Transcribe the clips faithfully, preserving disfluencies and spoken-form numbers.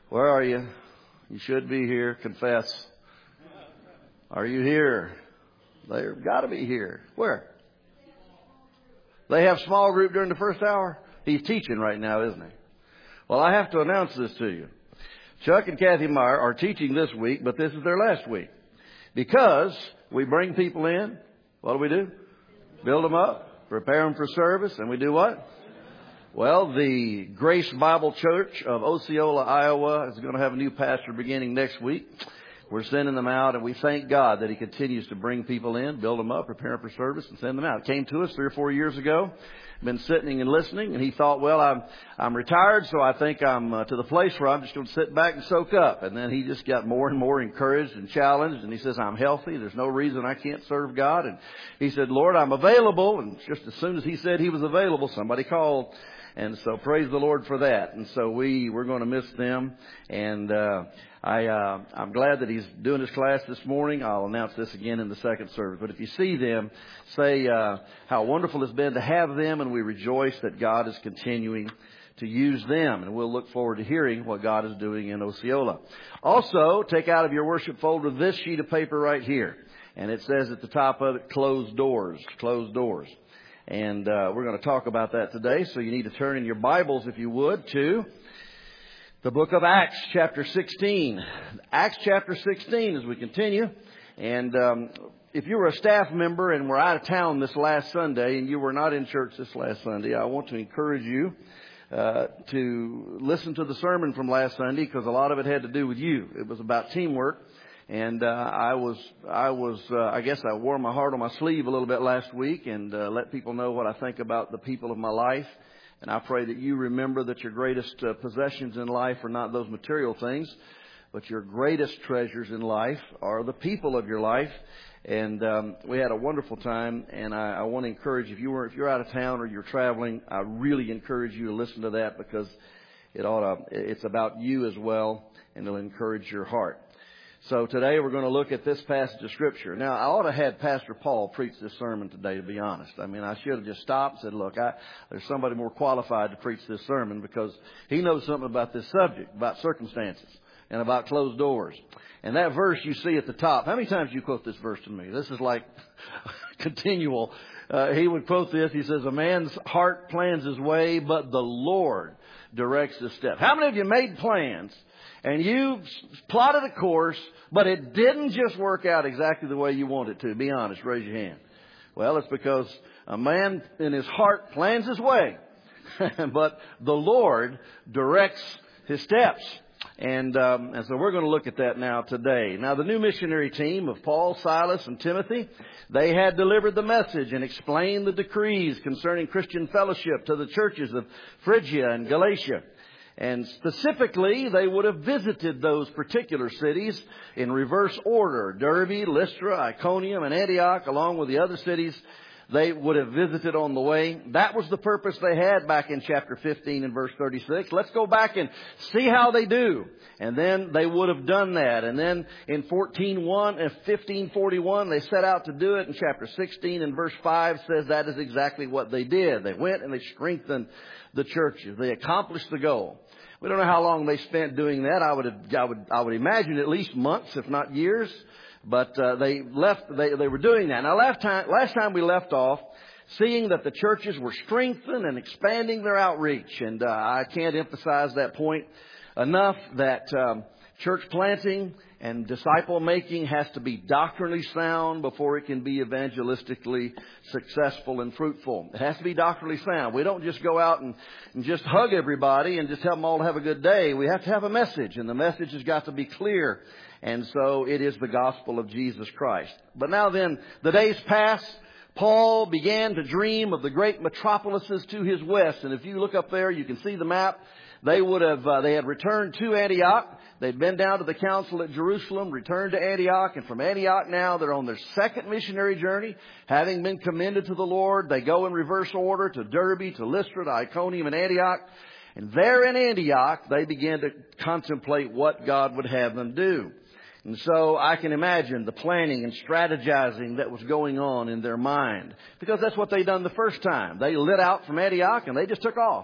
Where are you? You should be here. Confess. Are you here? They've got to be here. Where? They have small group during the first hour? He's teaching right now, isn't he? Well, I have to announce this to you. Chuck and Kathy Meyer are teaching this week, but this is their last week. Because we bring people in. What do we do? Build them up, prepare them for service, and we do what? Well, the Grace Bible Church of Osceola, Iowa is going to have a new pastor beginning next week. We're sending them out, and we thank God that He continues to bring people in, build them up, prepare them for service, and send them out. It came to us three or four years ago. Been sitting and listening, and he thought, well, I'm I'm retired, so I think I'm uh, to the place where I'm just going to sit back and soak up. And then he just got more and more encouraged and challenged, and he says, I'm healthy. There's no reason I can't serve God. And he said, Lord, I'm available. And just as soon as he said he was available, somebody called. And so praise the Lord for that. And so we, we're going to miss them. And uh, I, uh, I'm glad that he's doing his class this morning. I'll announce this again in the second service. But if you see them, say uh, how wonderful it's been to have them. And we rejoice that God is continuing to use them. And we'll look forward to hearing what God is doing in Osceola. Also, take out of your worship folder this sheet of paper right here. And it says at the top of it, closed doors, closed doors. And uh, we're going to talk about that today. So you need to turn in your Bibles, if you would, to the book of Acts, chapter sixteen. Acts chapter sixteen as we continue. And um, if you were a staff member and were out of town this last Sunday and you were not in church this last Sunday, I want to encourage you uh, to listen to the sermon from last Sunday, because a lot of it had to do with you. It was about teamwork. And uh, I was, I was, uh, I guess I wore my heart on my sleeve a little bit last week and uh, let people know what I think about the people of my life. And I pray that you remember that your greatest uh, possessions in life are not those material things, but your greatest treasures in life are the people of your life. And um, we had a wonderful time. And I, I want to encourage, if you were, if you're out of town or you're traveling, I really encourage you to listen to that, because it ought to, it's about you as well, and it'll encourage your heart. So today we're going to look at this passage of Scripture. Now, I ought to have had Pastor Paul preach this sermon today, to be honest. I mean, I should have just stopped and said, look, I, there's somebody more qualified to preach this sermon, because he knows something about this subject, about circumstances, and about closed doors. And that verse you see at the top, how many times do you quote this verse to me? This is like continual. Uh, he would quote this. He says, a man's heart plans his way, but the Lord directs his steps. How many of you made plans and you plotted a course, but it didn't just work out exactly the way you wanted it to? Be honest. Raise your hand. Well, it's because a man in his heart plans his way, but the Lord directs his steps. And, um, and so we're going to look at that now today. Now, the new missionary team of Paul, Silas, and Timothy, they had delivered the message and explained the decrees concerning Christian fellowship to the churches of Phrygia and Galatia. And specifically, they would have visited those particular cities in reverse order: Derbe, Lystra, Iconium, and Antioch, along with the other cities they would have visited on the way. That was the purpose they had back in chapter fifteen and verse thirty-six. Let's go back and see how they do. And then they would have done that. And then in fourteen one and fifteen forty-one, they set out to do it. And chapter sixteen and verse five says that is exactly what they did. They went and they strengthened the churches. They accomplished the goal. We don't know how long they spent doing that. I would, I would, I would imagine at least months, if not years. But uh, they left. They, they were doing that. Now, last time, last time we left off, seeing that the churches were strengthened and expanding their outreach, and uh, I can't emphasize that point enough. That um, church planting and disciple making has to be doctrinally sound before it can be evangelistically successful and fruitful. It has to be doctrinally sound. We don't just go out and, and just hug everybody and just tell them all to have a good day. We have to have a message, and the message has got to be clear. And so it is the gospel of Jesus Christ. But now then, the days pass. Paul began to dream of the great metropolises to his west. And if you look up there, you can see the map. They would have, uh, they had returned to Antioch. They'd been down to the council at Jerusalem, returned to Antioch. And from Antioch now, they're on their second missionary journey. Having been commended to the Lord, they go in reverse order to Derbe, to Lystra, to Iconium, and Antioch. And there in Antioch, they began to contemplate what God would have them do. And so I can imagine the planning and strategizing that was going on in their mind, because that's what they done the first time. They lit out from Antioch and they just took off.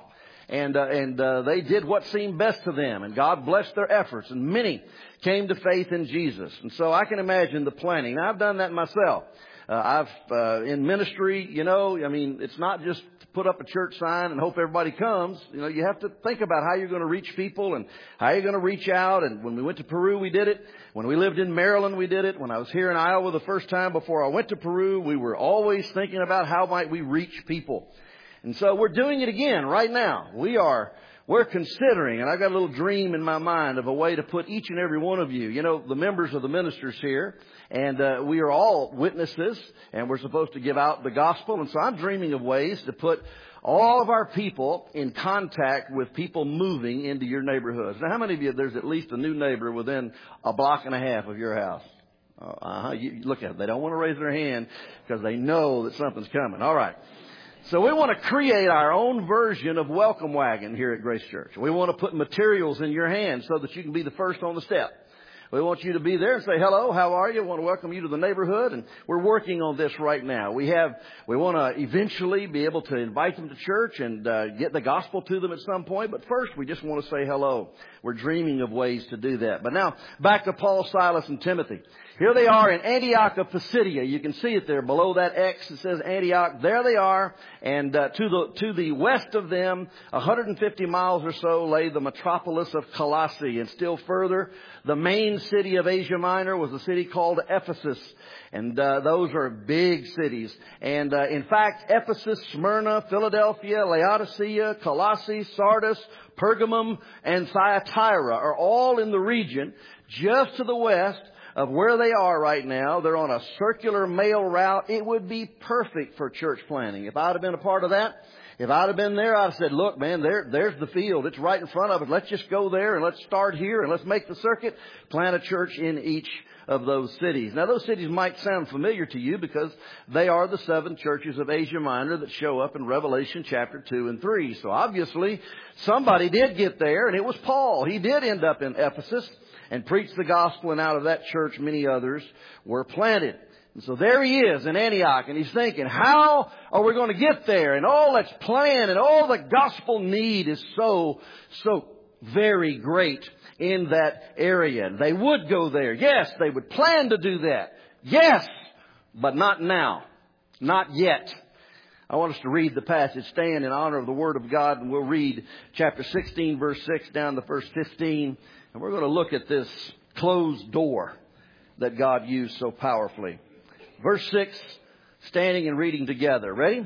and uh, and uh, they did what seemed best to them, and God blessed their efforts, and many came to faith in Jesus. And so I can imagine the planning. Now, I've done that myself. Uh, I've uh, in ministry, you know, I mean, it's not just put up a church sign and hope everybody comes. You know, you have to think about how you're going to reach people and how you're going to reach out. And when we went to Peru, we did it. When we lived in Maryland, we did it. When I was here in Iowa the first time before I went to Peru, we were always thinking about how might we reach people. And so we're doing it again right now. We are, we're considering, and I've got a little dream in my mind of a way to put each and every one of you, you know, the members of the ministers here, and uh, we are all witnesses, and we're supposed to give out the gospel. And so I'm dreaming of ways to put all of our people in contact with people moving into your neighborhoods. Now, how many of you, there's at least a new neighbor within a block and a half of your house? Uh-huh. You look at it. They don't want to raise their hand because they know that something's coming. All right. So we want to create our own version of Welcome Wagon here at Grace Church. We want to put materials in your hands so that you can be the first on the step. We want you to be there and say, hello, how are you? We want to welcome you to the neighborhood, and we're working on this right now. We have, we want to eventually be able to invite them to church and uh, get the gospel to them at some point. But first, we just want to say hello. We're dreaming of ways to do that. But now, back to Paul, Silas, and Timothy. Here they are in Antioch of Pisidia. You can see it there below that X. It says Antioch. There they are. And uh, to the to the west of them, one hundred fifty miles or so, lay the metropolis of Colossae. And still further, the main city of Asia Minor was a city called Ephesus. And uh, those are big cities. And uh, in fact, Ephesus, Smyrna, Philadelphia, Laodicea, Colossae, Sardis, Pergamum, and Thyatira are all in the region just to the west of where they are right now. They're on a circular mail route. It would be perfect for church planting. If I'd have been a part of that, if I'd have been there, I'd have said, look, man, there, there's the field. It's right in front of us. Let's just go there and let's start here and let's make the circuit, plant a church in each of those cities. Now, those cities might sound familiar to you because they are the seven churches of Asia Minor that show up in Revelation chapter two and three. So obviously, somebody did get there, and it was Paul. He did end up in Ephesus and preached the gospel, and out of that church many others were planted. And so there he is in Antioch, and he's thinking, how are we going to get there? And all that's planned, and all the gospel need is so, so very great in that area. And they would go there. Yes, they would plan to do that. Yes, but not now. Not yet. I want us to read the passage. Stand in honor of the Word of God, and we'll read chapter sixteen, verse six, down to verse fifteen. And we're going to look at this closed door that God used so powerfully. Verse six, standing and reading together. Ready?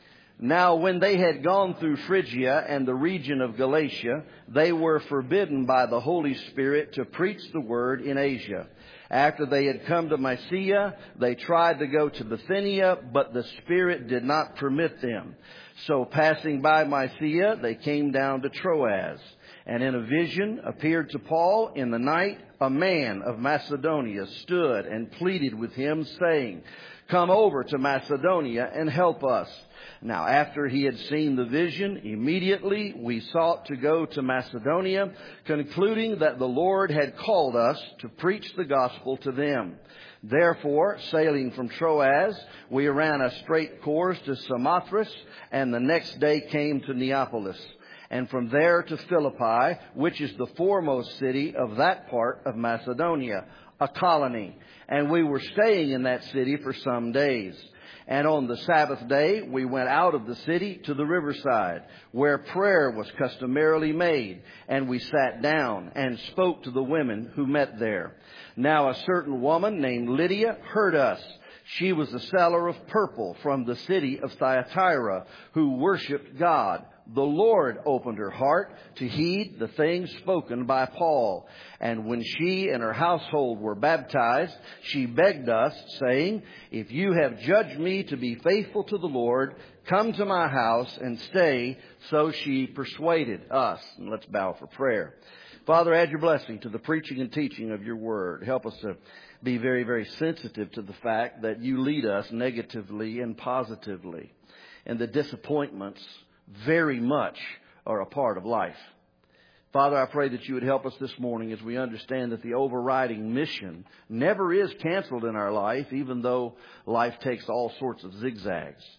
Now, when they had gone through Phrygia and the region of Galatia, they were forbidden by the Holy Spirit to preach the word in Asia. After they had come to Mysia, they tried to go to Bithynia, but the Spirit did not permit them. So passing by Mysia, they came down to Troas. And in a vision appeared to Paul in the night a man of Macedonia stood and pleaded with him, saying, come over to Macedonia and help us. Now, after he had seen the vision, immediately we sought to go to Macedonia, concluding that the Lord had called us to preach the gospel to them. Therefore, sailing from Troas, we ran a straight course to Samothrace, and the next day came to Neapolis. And from there to Philippi, which is the foremost city of that part of Macedonia, a colony. And we were staying in that city for some days. And on the Sabbath day, we went out of the city to the riverside, where prayer was customarily made. And we sat down and spoke to the women who met there. Now a certain woman named Lydia heard us. She was a seller of purple from the city of Thyatira, who worshipped God. The Lord opened her heart to heed the things spoken by Paul. And when she and her household were baptized, she begged us, saying, if you have judged me to be faithful to the Lord, come to my house and stay. So she persuaded us. And let's bow for prayer. Father, add your blessing to the preaching and teaching of your word. Help us to be very, very sensitive to the fact that you lead us negatively and positively. And the disappointments very much are a part of life. Father, I pray that you would help us this morning as we understand that the overriding mission never is canceled in our life, even though life takes all sorts of zigzags.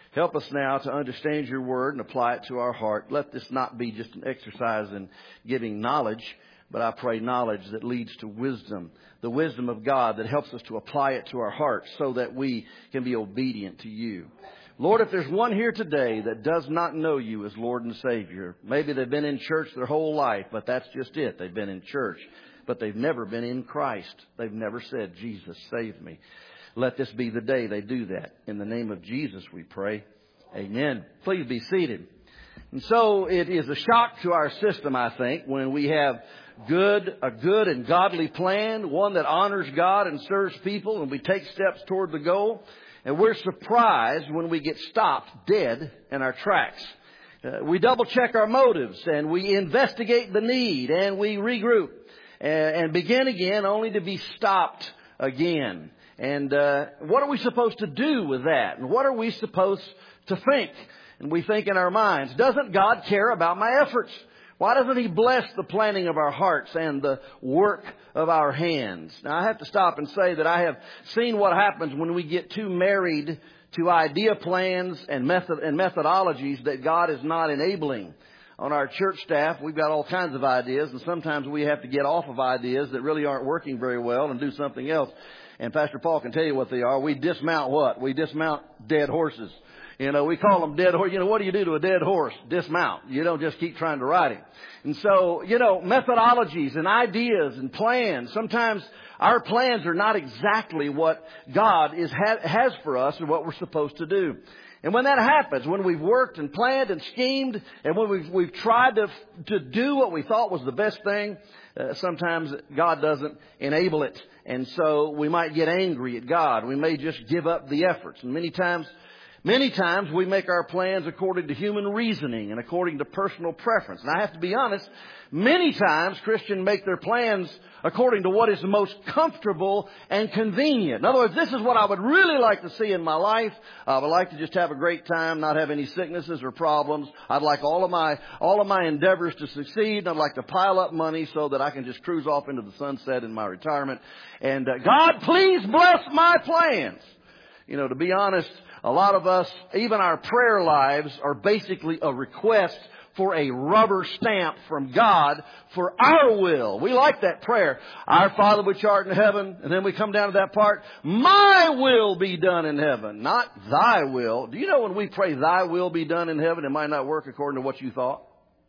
Help us now to understand your word and apply it to our heart. Let this not be just an exercise in giving knowledge, but I pray knowledge that leads to wisdom, the wisdom of God that helps us to apply it to our hearts so that we can be obedient to you. Lord, if there's one here today that does not know you as Lord and Savior, maybe they've been in church their whole life, but that's just it. They've been in church, but they've never been in Christ. They've never said, Jesus, save me. Let this be the day they do that. In the name of Jesus, we pray. Amen. Please be seated. And so it is a shock to our system, I think, when we have good, a good and godly plan, one that honors God and serves people, and we take steps toward the goal. And we're surprised when we get stopped dead in our tracks. Uh, we double check our motives, and we investigate the need, and we regroup and, and begin again, only to be stopped again. And uh, what are we supposed to do with that? And what are we supposed to think? And we think in our minds, doesn't God care about my efforts? Why doesn't He bless the planning of our hearts and the work of our hands? Now, I have to stop and say that I have seen what happens when we get too married to idea plans and method and methodologies that God is not enabling. On our church staff, we've got all kinds of ideas, and sometimes we have to get off of ideas that really aren't working very well and do something else. And Pastor Paul can tell you what they are. We dismount what? We dismount dead horses. You know, we call them dead horse. You know, what do you do to a dead horse? Dismount. You don't just keep trying to ride him. And so, you know, methodologies and ideas and plans. Sometimes our plans are not exactly what God is ha- has for us and what we're supposed to do. And when that happens, when we've worked and planned and schemed, and when we've, we've tried to, to do what we thought was the best thing, uh, sometimes God doesn't enable it. And so we might get angry at God. We may just give up the efforts. And many times, many times we make our plans according to human reasoning and according to personal preference. And I have to be honest, many times Christians make their plans according to what is most comfortable and convenient. In other words, this is what I would really like to see in my life. I would like to just have a great time, not have any sicknesses or problems. I'd like all of my all of my endeavors to succeed. I'd like to pile up money so that I can just cruise off into the sunset in my retirement. And uh, God, please bless my plans. You know, to be honest, a lot of us, even our prayer lives, are basically a request for a rubber stamp from God for our will. We like that prayer. Our Father which art in heaven. And then we come down to that part. My will be done in heaven. Not thy will. Do you know when we pray thy will be done in heaven, it might not work according to what you thought?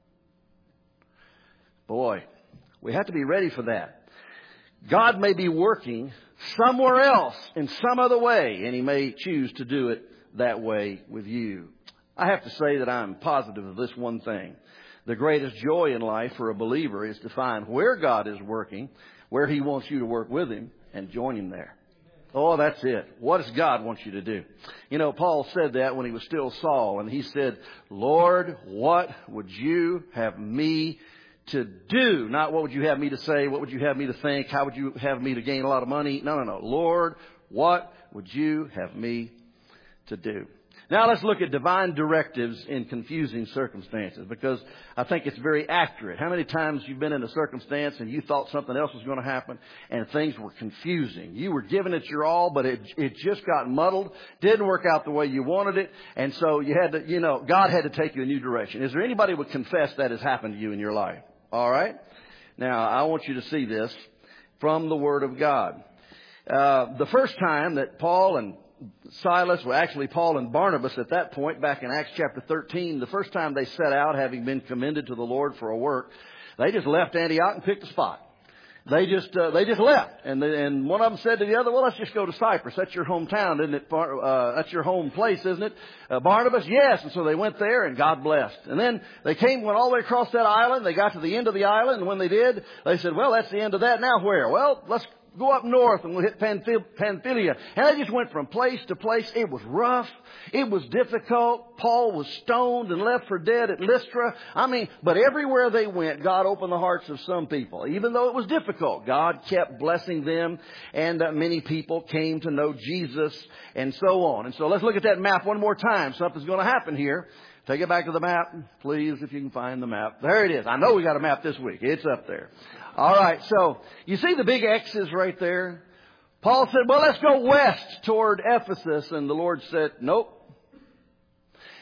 Boy, we have to be ready for that. God may be working somewhere else in some other way, and He may choose to do it that way with you. I have to say that I'm positive of this one thing. The greatest joy in life for a believer is to find where God is working, where He wants you to work with Him, and join Him there. Oh, that's it. What does God want you to do? You know, Paul said that when he was still Saul, and he said, Lord, what would you have me to do? Not what would you have me to say, what would you have me to think, how would you have me to gain a lot of money? No, no, no. Lord, what would you have me to do? Now let's look at divine directives in confusing circumstances, because I think it's very accurate. How many times you've been in a circumstance and you thought something else was going to happen and things were confusing? You were giving it your all, but it it just got muddled, didn't work out the way you wanted it, and so you had to, you know, God had to take you a new direction. Is there anybody who would confess that has happened to you in your life? All right? Now, I want you to see this from the Word of God. Uh, the first time that Paul and Silas, well, actually Paul and Barnabas at that point, back in Acts chapter thirteen, the first time they set out, having been commended to the Lord for a work, they just left Antioch and picked a spot. They just uh, they just left, and the, and one of them said to the other, "Well, let's just go to Cyprus. That's your hometown, isn't it? Uh, that's your home place, isn't it?" Uh, Barnabas, yes. And so they went there, and God blessed. And then they came, went all the way across that island. They got to the end of the island, and when they did, they said, "Well, that's the end of that. Now where? Well, let's go up north and we'll hit Pamphylia." And they just went from place to place. It was rough. It was difficult. Paul was stoned and left for dead at Lystra. I mean, but everywhere they went, God opened the hearts of some people. Even though it was difficult, God kept blessing them, and uh, many people came to know Jesus, and so on. And so let's look at that map one more time. Something's going to happen here. Take it back to the map, please, if you can find the map. There it is. I know we got a map this week. It's up there. All right. So you see the big X's right there? Paul said, well, let's go west toward Ephesus. And the Lord said, nope.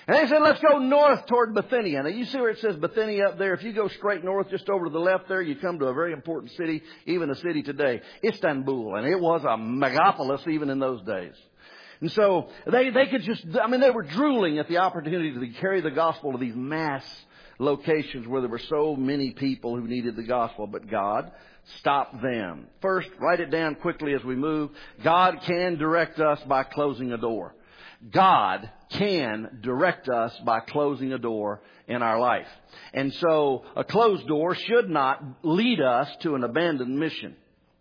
And they said, let's go north toward Bithynia. Now, you see where it says Bithynia up there? If you go straight north, just over to the left there, you come to a very important city, even a city today, Istanbul. And it was a megapolis even in those days. And so they, they could just, I mean, they were drooling at the opportunity to carry the gospel to these mass locations where there were so many people who needed the gospel. But God stopped them. First, write it down quickly as we move. God can direct us by closing a door. God can direct us by closing a door in our life. And so a closed door should not lead us to an abandoned mission.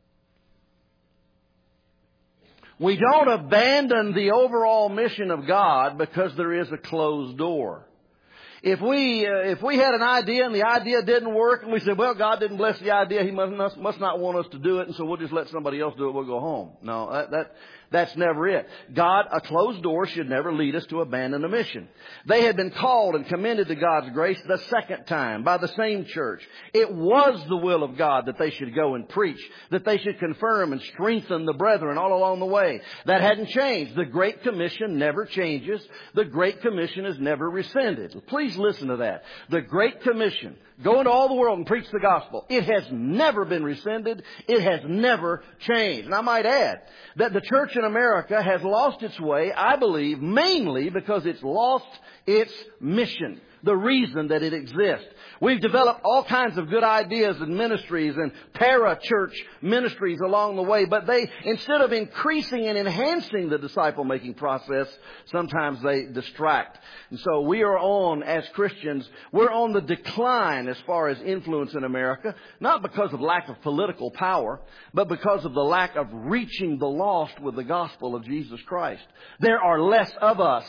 We don't abandon the overall mission of God because there is a closed door. If we uh, if we had an idea and the idea didn't work and we said, well, God didn't bless the idea, He must, must not want us to do it, and so we'll just let somebody else do it, we'll go home. No, that, that that's never it. God, a closed door should never lead us to abandon a mission. They had been called and commended to God's grace the second time by the same church. It was the will of God that they should go and preach, that they should confirm and strengthen the brethren all along the way. That hadn't changed. The Great Commission never changes. The Great Commission is never rescinded. Please listen to that. The Great Commission, go into all the world and preach the gospel. It has never been rescinded. It has never changed. And I might add that the church in America has lost its way, I believe, mainly because it's lost its mission, the reason that it exists. We've developed all kinds of good ideas and ministries and para-church ministries along the way, but they, instead of increasing and enhancing the disciple-making process, sometimes they distract. And so we are on, as Christians, we're on the decline as far as influence in America, not because of lack of political power, but because of the lack of reaching the lost with the gospel of Jesus Christ. There are less of us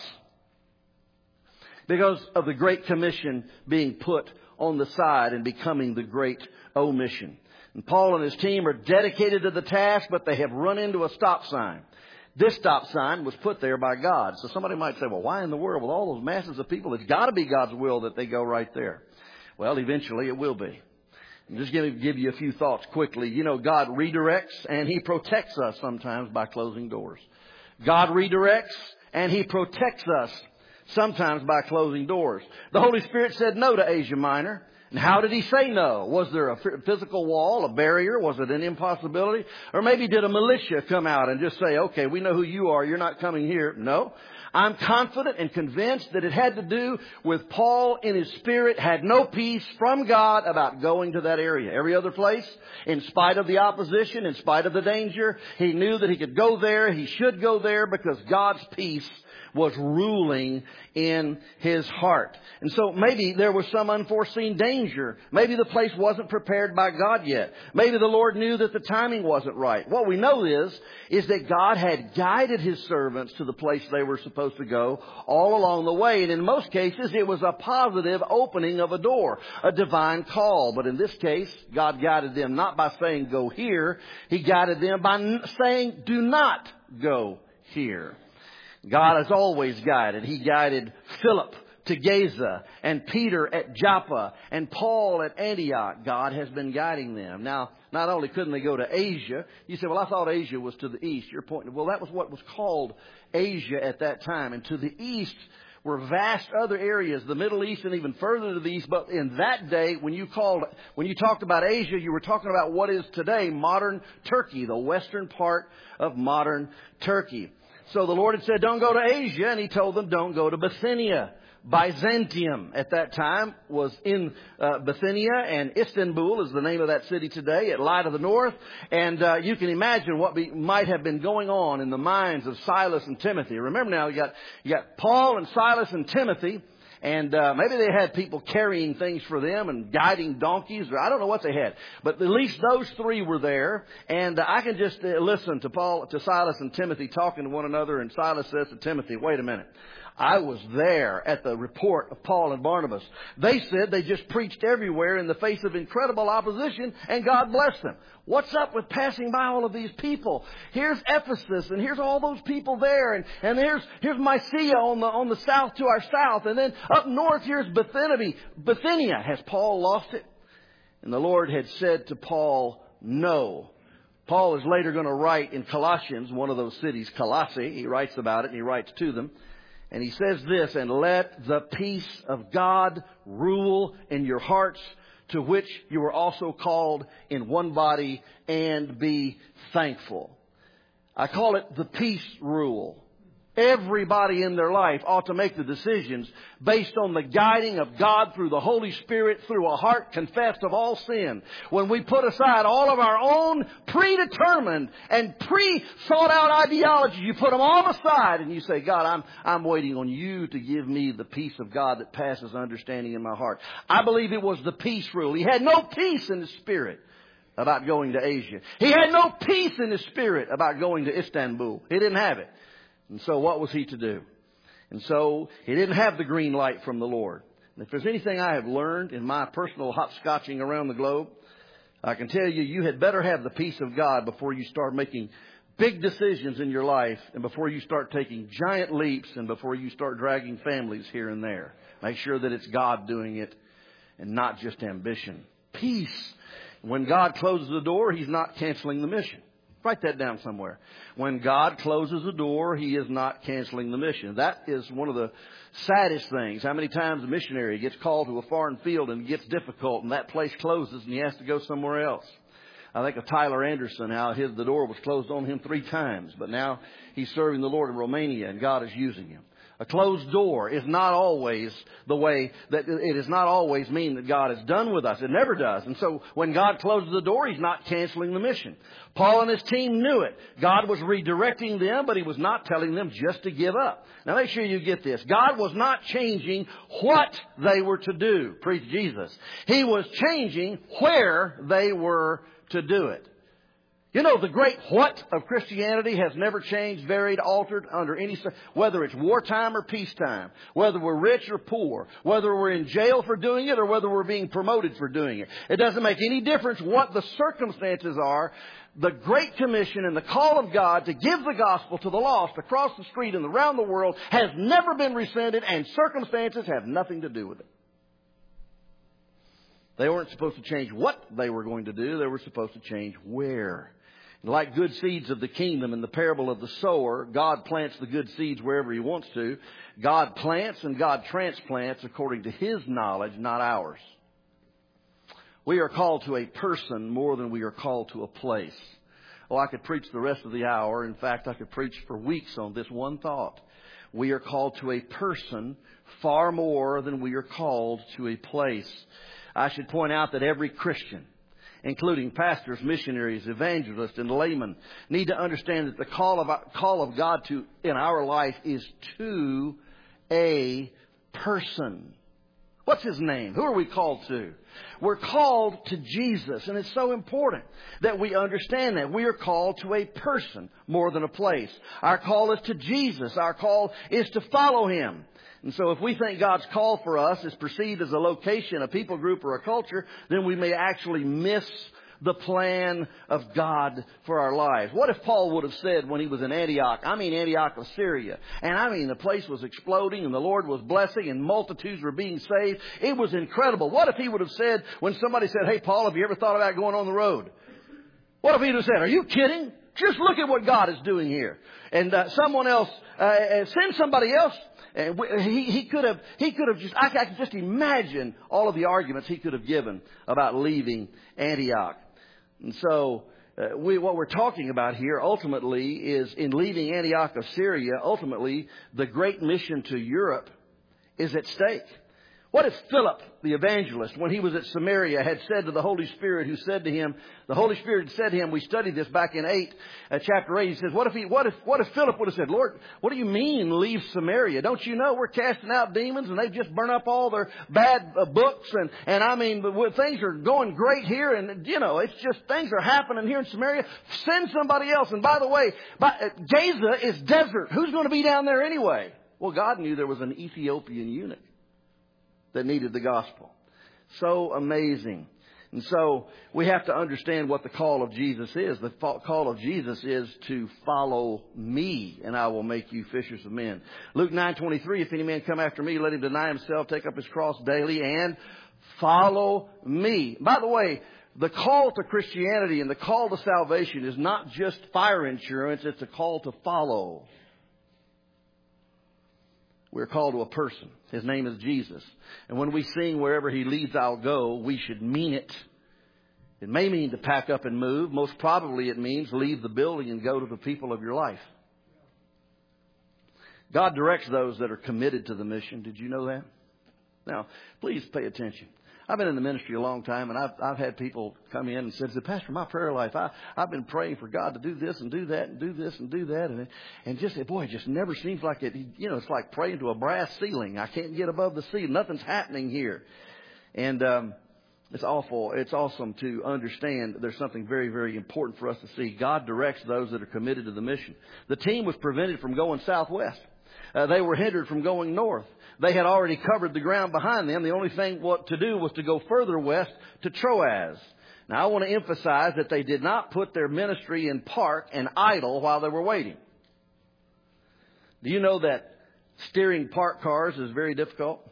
because of the Great Commission being put on the side and becoming the great omission. And Paul and his team are dedicated to the task, but they have run into a stop sign. This stop sign was put there by God. So somebody might say, well, why in the world with all those masses of people? It's got to be God's will that they go right there. Well, eventually it will be. I'm just going to give you a few thoughts quickly. You know, God redirects and He protects us sometimes by closing doors. God redirects and He protects us sometimes by closing doors. The Holy Spirit said no to Asia Minor. And how did He say no? Was there a physical wall, a barrier? Was it an impossibility? Or maybe did a militia come out and just say, okay, we know who you are. You're not coming here. No. I'm confident and convinced that it had to do with Paul in his spirit had no peace from God about going to that area. Every other place, in spite of the opposition, in spite of the danger, he knew that he could go there. He should go there because God's peace was ruling in his heart. And so maybe there was some unforeseen danger. Maybe the place wasn't prepared by God yet. Maybe the Lord knew that the timing wasn't right. What we know is, is that God had guided His servants to the place they were supposed to go all along the way. And in most cases, it was a positive opening of a door, a divine call. But in this case, God guided them not by saying, go here. He guided them by saying, do not go here. God has always guided. He guided Philip to Gaza and Peter at Joppa and Paul at Antioch. God has been guiding them. Now, not only couldn't they go to Asia, you say, well, I thought Asia was to the east. You're pointing, well, that was what was called Asia at that time. And to the east were vast other areas, the Middle East and even further to the east. But in that day, when you called, when you talked about Asia, you were talking about what is today modern Turkey, the western part of modern Turkey. So the Lord had said, don't go to Asia, and He told them, don't go to Bithynia. Byzantium at that time was in uh, Bithynia, and Istanbul is the name of that city today. It lied to the north, and uh, you can imagine what be, might have been going on in the minds of Silas and Timothy. Remember now, you got you got Paul and Silas and Timothy. And uh, maybe they had people carrying things for them and guiding donkeys, or I don't know what they had. But at least those three were there. And uh, I can just uh, listen to Paul, to Silas and Timothy talking to one another. And Silas says to Timothy, wait a minute. I was there at the report of Paul and Barnabas. They said they just preached everywhere in the face of incredible opposition, and God blessed them. What's up with passing by all of these people? Here's Ephesus, and here's all those people there, and, and here's here's Mysia on the on the south to our south, and then up north here's Bithynia. Bithynia. Has Paul lost it? And the Lord had said to Paul, no. Paul is later going to write in Colossians, one of those cities, Colossae. He writes about it, and he writes to them. And he says this, and let the peace of God rule in your hearts, to which you are also called in one body, and be thankful. I call it the peace rule. Everybody in their life ought to make the decisions based on the guiding of God through the Holy Spirit, through a heart confessed of all sin. When we put aside all of our own predetermined and pre-thought out ideologies, you put them all aside and you say, God, I'm, I'm waiting on you to give me the peace of God that passes understanding in my heart. I believe it was the peace rule. He had no peace in his spirit about going to Asia. He had no peace in his spirit about going to Istanbul. He didn't have it. And so what was he to do? And so he didn't have the green light from the Lord. And if there's anything I have learned in my personal hopscotching around the globe, I can tell you, you had better have the peace of God before you start making big decisions in your life, and before you start taking giant leaps, and before you start dragging families here and there. Make sure that it's God doing it and not just ambition. Peace. When God closes the door, He's not canceling the mission. Write that down somewhere. When God closes the door, He is not canceling the mission. That is one of the saddest things. How many times a missionary gets called to a foreign field and it gets difficult and that place closes and he has to go somewhere else. I think of Tyler Anderson, how his, the door was closed on him three times. But now he's serving the Lord in Romania and God is using him. A closed door is not always the way that it does not always mean that God is done with us. It never does. And so when God closes the door, He's not canceling the mission. Paul and his team knew it. God was redirecting them, but He was not telling them just to give up. Now make sure you get this. God was not changing what they were to do. Preach Jesus. He was changing where they were to do it. You know, the great what of Christianity has never changed, varied, altered under any, whether it's wartime or peacetime, whether we're rich or poor, whether we're in jail for doing it or whether we're being promoted for doing it. It doesn't make any difference what the circumstances are. The Great Commission and the call of God to give the gospel to the lost across the street and around the world has never been rescinded, and circumstances have nothing to do with it. They weren't supposed to change what they were going to do. They were supposed to change where. Like good seeds of the kingdom in the parable of the sower, God plants the good seeds wherever He wants to. God plants and God transplants according to His knowledge, not ours. We are called to a person more than we are called to a place. Oh, I could preach the rest of the hour. In fact, I could preach for weeks on this one thought. We are called to a person far more than we are called to a place. I should point out that every Christian, including pastors, missionaries, evangelists, and laymen, need to understand that the call of call of God to in our life is to a person. What's His name? Who are we called to? We're called to Jesus, and it's so important that we understand that. We are called to a person more than a place. Our call is to Jesus. Our call is to follow Him. And so if we think God's call for us is perceived as a location, a people group, or a culture, then we may actually miss the plan of God for our lives. What if Paul would have said when he was in Antioch, I mean Antioch of Syria, and I mean the place was exploding and the Lord was blessing and multitudes were being saved. It was incredible. What if he would have said when somebody said, hey, Paul, have you ever thought about going on the road? What if he would have said, are you kidding? Just look at what God is doing here. And uh, someone else, uh, send somebody else. And he, he could have, he could have just, I, I can just imagine all of the arguments he could have given about leaving Antioch. And so, uh, we, what we're talking about here ultimately is in leaving Antioch of Syria, ultimately the great mission to Europe is at stake. What if Philip, the evangelist, when he was at Samaria, had said to the Holy Spirit, who said to him, the Holy Spirit said to him, we studied this back in eight, uh, chapter eight, he says, what if he, what if, what if Philip would have said, Lord, what do you mean leave Samaria? Don't you know we're casting out demons and they've just burned up all their bad uh, books and, and I mean, things are going great here and, you know, it's just things are happening here in Samaria. Send somebody else. And by the way, by, uh, Gaza is desert. Who's going to be down there anyway? Well, God knew there was an Ethiopian eunuch that needed the gospel. So amazing. And so we have to understand what the call of Jesus is. The call of Jesus is to follow me, and I will make you fishers of men. Luke nine twenty-three, if any man come after me, let him deny himself, take up his cross daily, and follow me. By the way, the call to Christianity and the call to salvation is not just fire insurance, it's a call to follow. We're called to a person. His name is Jesus. And when we sing, wherever He leads, I'll go, we should mean it. It may mean to pack up and move. Most probably it means leave the building and go to the people of your life. God directs those that are committed to the mission. Did you know that? Now, please pay attention. I've been in the ministry a long time, and I've, I've had people come in and said, Pastor, my prayer life, I, I've been praying for God to do this and do that and do this and do that. And, and just, boy, it just never seems like it, you know, it's like praying to a brass ceiling. I can't get above the ceiling. Nothing's happening here. And um, it's awful. It's awesome to understand that there's something very, very important for us to see. God directs those that are committed to the mission. The team was prevented from going southwest. Uh, they were hindered from going north. They had already covered the ground behind them. The only thing what to do was to go further west to Troas. Now, I want to emphasize that they did not put their ministry in park and idle while they were waiting. Do you know that steering parked cars is very difficult?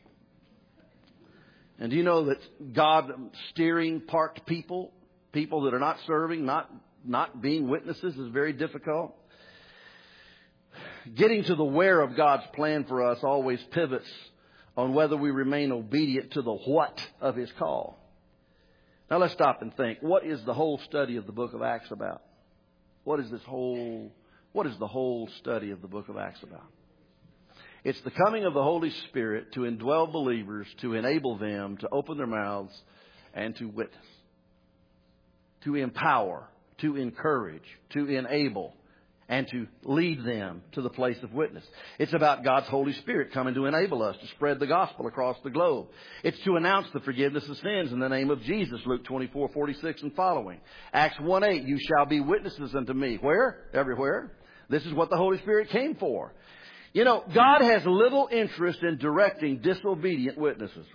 And do you know that God steering parked people, people that are not serving, not, not being witnesses, is very difficult? Getting to the where of God's plan for us always pivots on whether we remain obedient to the what of His call. Now let's stop and think. What is the whole study of the book of Acts about? What is this whole, what is the whole study of the book of Acts about? It's the coming of the Holy Spirit to indwell believers, to enable them to open their mouths and to witness. To empower, to encourage, to enable, and to lead them to the place of witness. It's about God's Holy Spirit coming to enable us to spread the gospel across the globe. It's to announce the forgiveness of sins in the name of Jesus, Luke twenty-four forty-six and following. Acts one eight, you shall be witnesses unto me. Where? Everywhere. This is what the Holy Spirit came for. You know, God has little interest in directing disobedient witnesses.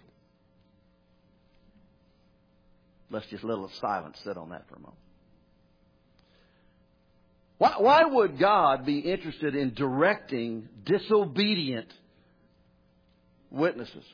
Let's just let a little silence sit on that for a moment. Why, why would God be interested in directing disobedient witnesses?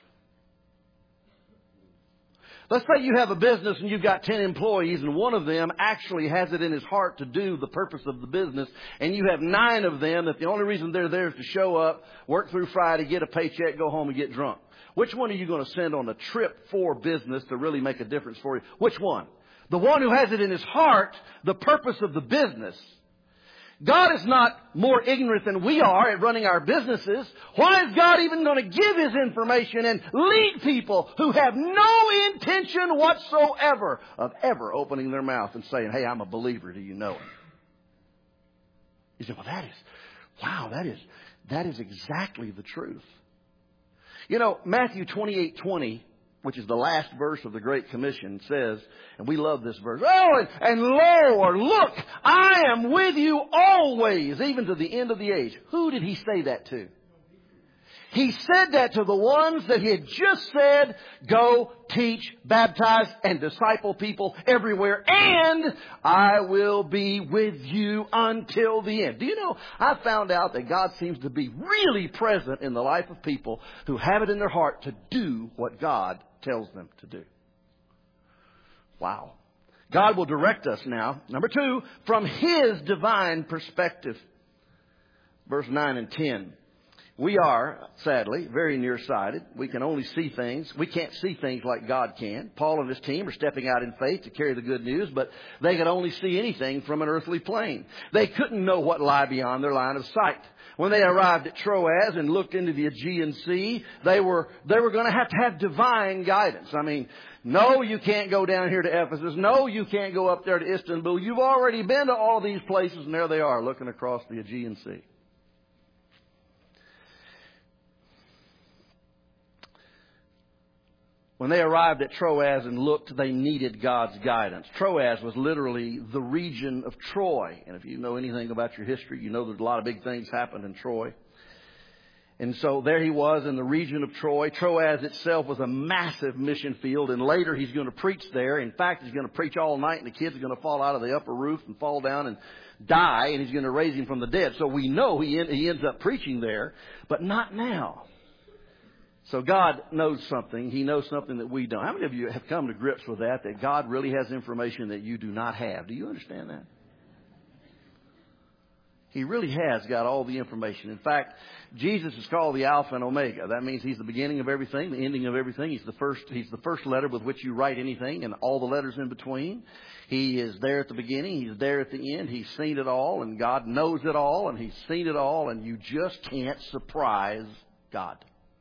Let's say you have a business and you've got ten employees and one of them actually has it in his heart to do the purpose of the business, and you have nine of them that the only reason they're there is to show up, work through Friday, get a paycheck, go home and get drunk. Which one are you going to send on a trip for business to really make a difference for you? Which one? The one who has it in his heart, the purpose of the business. God is not more ignorant than we are at running our businesses. Why is God even going to give His information and lead people who have no intention whatsoever of ever opening their mouth and saying, hey, I'm a believer. Do you know Him? You say, well, that is, wow, that is, that is exactly the truth. You know, Matthew twenty-eight twenty, which is the last verse of the Great Commission, says, and we love this verse, oh, and, and lo, or look, I am with you always, even to the end of the age. Who did He say that to? He said that to the ones that He had just said, go, teach, baptize, and disciple people everywhere. And I will be with you until the end. Do you know, I found out that God seems to be really present in the life of people who have it in their heart to do what God tells them to do. Wow. God will direct us now, number two, from His divine perspective. Verse nine and ten. We are, sadly, very nearsighted. We can only see things. We can't see things like God can. Paul and his team are stepping out in faith to carry the good news, but they could only see anything from an earthly plane. They couldn't know what lay beyond their line of sight. When they arrived at Troas and looked into the Aegean Sea, they were they were going to have to have divine guidance. I mean, no, you can't go down here to Ephesus. No, you can't go up there to Istanbul. You've already been to all these places, and there they are looking across the Aegean Sea. When they arrived at Troas and looked, they needed God's guidance. Troas was literally the region of Troy. And if you know anything about your history, you know there's a lot of big things happened in Troy. And so there he was in the region of Troy. Troas itself was a massive mission field. And later he's going to preach there. In fact, he's going to preach all night and the kids are going to fall out of the upper roof and fall down and die. And he's going to raise him from the dead. So we know he, en- he ends up preaching there, but not now. So God knows something. He knows something that we don't. How many of you have come to grips with that, that God really has information that you do not have? Do you understand that? He really has got all the information. In fact, Jesus is called the Alpha and Omega. That means He's the beginning of everything, the ending of everything. He's the first, He's the first letter with which you write anything and all the letters in between. He is there at the beginning. He's there at the end. He's seen it all, and God knows it all, and He's seen it all, and you just can't surprise God.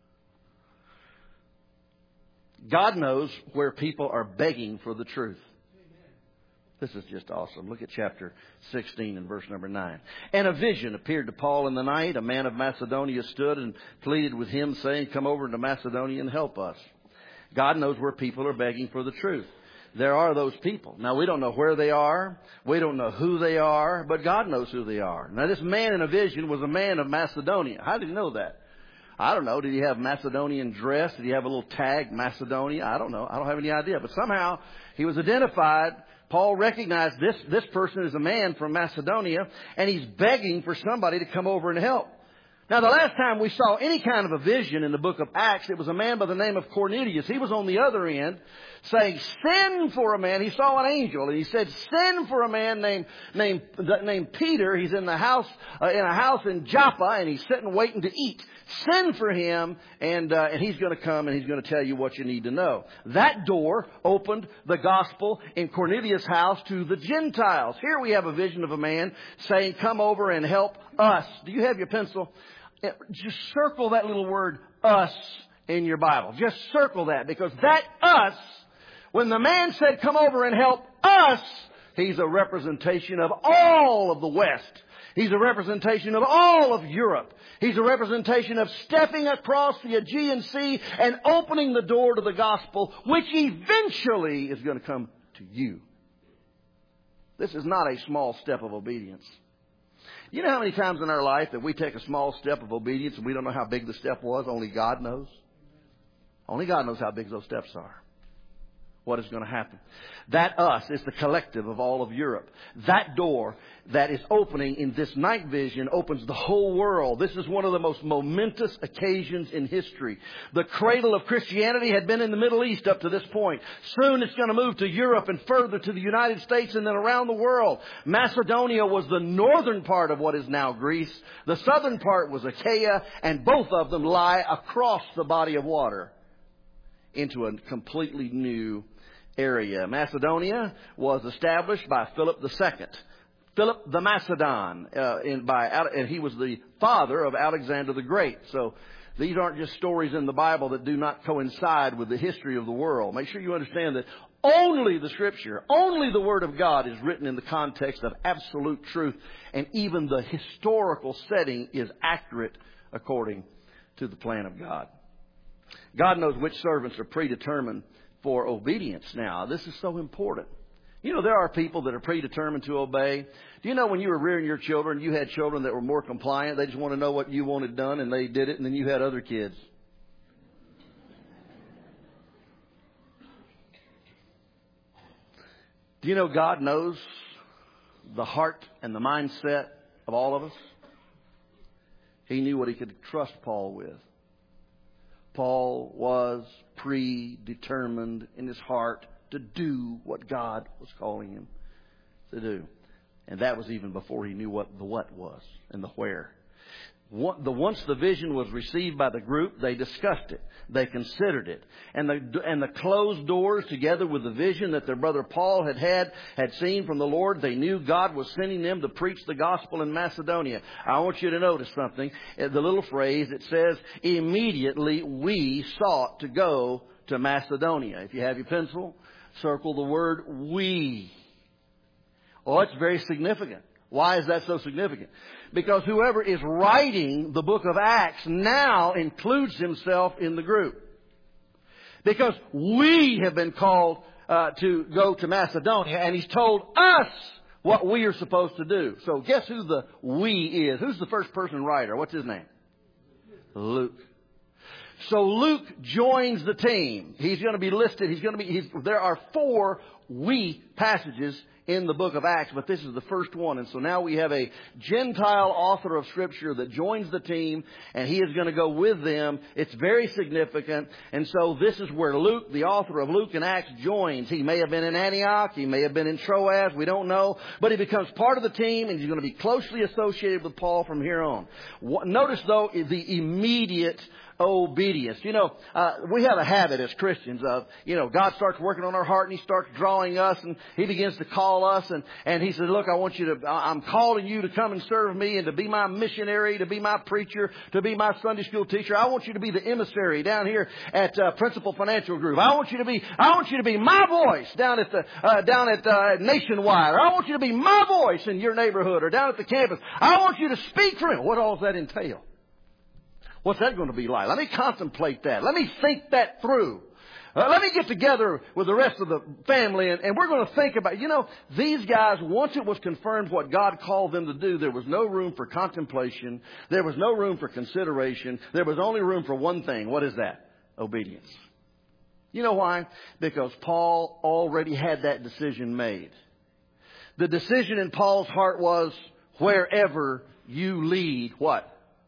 God knows where people are begging for the truth. This is just awesome. Look at chapter sixteen and verse number nine. And a vision appeared to Paul in the night. A man of Macedonia stood and pleaded with him, saying, "Come over to Macedonia and help us." God knows where people are begging for the truth. There are those people. Now, we don't know where they are. We don't know who they are, but God knows who they are. Now, this man in a vision was a man of Macedonia. How did he know that? I don't know. Did he have Macedonian dress? Did he have a little tag, Macedonia? I don't know. I don't have any idea. But somehow he was identified. Paul recognized this, this person is a man from Macedonia, and he's begging for somebody to come over and help. Now, the last time we saw any kind of a vision in the book of Acts, it was a man by the name of Cornelius. He was on the other end saying, "Send for a man." He saw an angel, and he said, "Send for a man named named named Peter. He's in the house uh, in a house in Joppa, and he's sitting waiting to eat. Send for him, and uh, and he's going to come, and he's going to tell you what you need to know." That door opened the gospel in Cornelius' house to the Gentiles. Here we have a vision of a man saying, "Come over and help us." Do you have your pencil? Just circle that little word "us" in your Bible. Just circle that, because that "us," when the man said, "Come over and help us," he's a representation of all of the West. He's a representation of all of Europe. He's a representation of stepping across the Aegean Sea and opening the door to the gospel, which eventually is going to come to you. This is not a small step of obedience. You know how many times in our life that we take a small step of obedience and we don't know how big the step was? Only God knows. Only God knows how big those steps are. What is going to happen? That "us" is the collective of all of Europe. That door that is opening in this night vision opens the whole world. This is one of the most momentous occasions in history. The cradle of Christianity had been in the Middle East up to this point. Soon it's going to move to Europe and further to the United States and then around the world. Macedonia was the northern part of what is now Greece. The southern part was Achaia, and both of them lie across the body of water into a completely new area. Macedonia was established by Philip the Second. Philip the Macedon, uh, in, by, and he was the father of Alexander the Great. So these aren't just stories in the Bible that do not coincide with the history of the world. Make sure you understand that only the Scripture, only the Word of God is written in the context of absolute truth, and even the historical setting is accurate according to the plan of God. God knows which servants are predetermined for obedience now. This is so important. You know, there are people that are predetermined to obey. Do you know when you were rearing your children, you had children that were more compliant? They just want to know what you wanted done, and they did it, and then you had other kids. Do you know God knows the heart and the mindset of all of us? He knew what He could trust Paul with. Paul was predetermined in his heart to do what God was calling him to do. And that was even before he knew what the what was and the where. Once the vision was received by the group, they discussed it. They considered it. And the, and the closed doors, together with the vision that their brother Paul had had, had seen from the Lord, they knew God was sending them to preach the gospel in Macedonia. I want you to notice something. The little phrase, it says, "Immediately we sought to go to Macedonia." If you have your pencil, circle the word "we." Oh, it's very significant. Why is that so significant? Because whoever is writing the book of Acts now includes himself in the group. Because we have been called uh, to go to Macedonia, and he's told us what we are supposed to do. So guess who the we is? Who's the first person writer? What's his name? Luke. So Luke joins the team. He's going to be listed. He's going to be. He's, there are four we passages in the book of Acts, but this is the first one. And so now we have a Gentile author of Scripture that joins the team, and he is going to go with them. It's very significant. And so this is where Luke, the author of Luke and Acts, joins. He may have been in Antioch. He may have been in Troas. We don't know. But he becomes part of the team, and he's going to be closely associated with Paul from here on. Notice, though, the immediate obedience. You know, uh, we have a habit as Christians of, you know, God starts working on our heart and He starts drawing us and He begins to call us and, and He says, look, I want you to, I'm calling you to come and serve me and to be my missionary, to be my preacher, to be my Sunday school teacher. I want you to be the emissary down here at uh, Principal Financial Group. I want you to be, I want you to be my voice down at the, uh, down at uh, Nationwide. Or I want you to be my voice in your neighborhood or down at the campus. I want you to speak for Him. What all does that entail? What's that going to be like? Let me contemplate that. Let me think that through. Uh, let me get together with the rest of the family and, and we're going to think about, you know, these guys, once it was confirmed what God called them to do, there was no room for contemplation. There was no room for consideration. There was only room for one thing. What is that? Obedience. You know why? Because Paul already had that decision made. The decision in Paul's heart was, wherever you lead, what?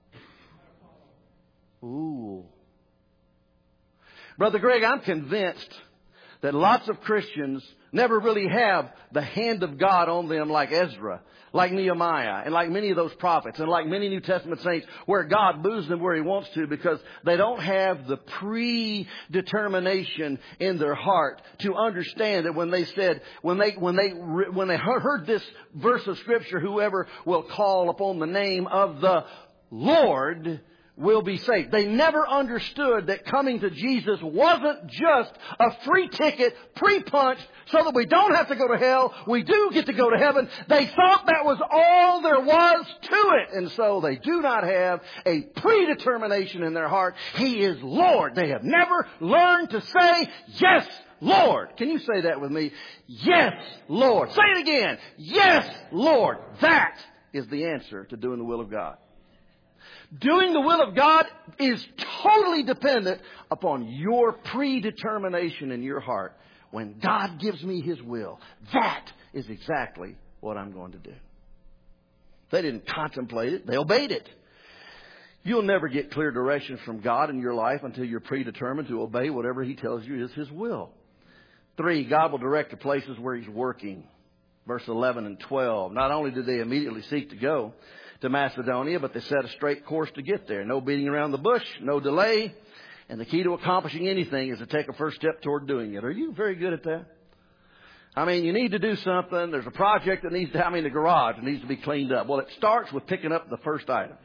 Ooh. Brother Greg, I'm convinced that lots of Christians never really have the hand of God on them like Ezra, like Nehemiah, and like many of those prophets, and like many New Testament saints, where God moves them where He wants to because they don't have the predetermination in their heart to understand that when they said, when they, when they, when they heard this verse of Scripture, whoever will call upon the name of the Lord will be saved. They never understood that coming to Jesus wasn't just a free ticket, pre-punched, so that we don't have to go to hell. We do get to go to heaven. They thought that was all there was to it. And so they do not have a predetermination in their heart. He is Lord. They have never learned to say, yes, Lord. Can you say that with me? Yes, Lord. Say it again. Yes, Lord. That is the answer to doing the will of God. Doing the will of God is totally dependent upon your predetermination in your heart. When God gives me His will, that is exactly what I'm going to do. They didn't contemplate it. They obeyed it. You'll never get clear directions from God in your life until you're predetermined to obey whatever He tells you is His will. Three, God will direct the places where He's working. Verse eleven and twelve. Not only did they immediately seek to go to Macedonia, but they set a straight course to get there. No beating around the bush, no delay. And the key to accomplishing anything is to take a first step toward doing it. Are you very good at that? I mean, you need to do something. There's a project that needs to, I mean, the garage that needs to be cleaned up. Well, it starts with picking up the first item.